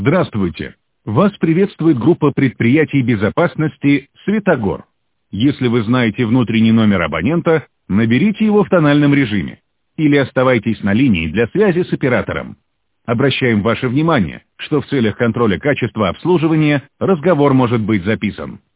Здравствуйте! Вас приветствует группа предприятий безопасности «Светогор». Если вы знаете внутренний номер абонента, наберите его в тональном режиме или оставайтесь на линии для связи с оператором. Обращаем ваше внимание, что в целях контроля качества обслуживания разговор может быть записан.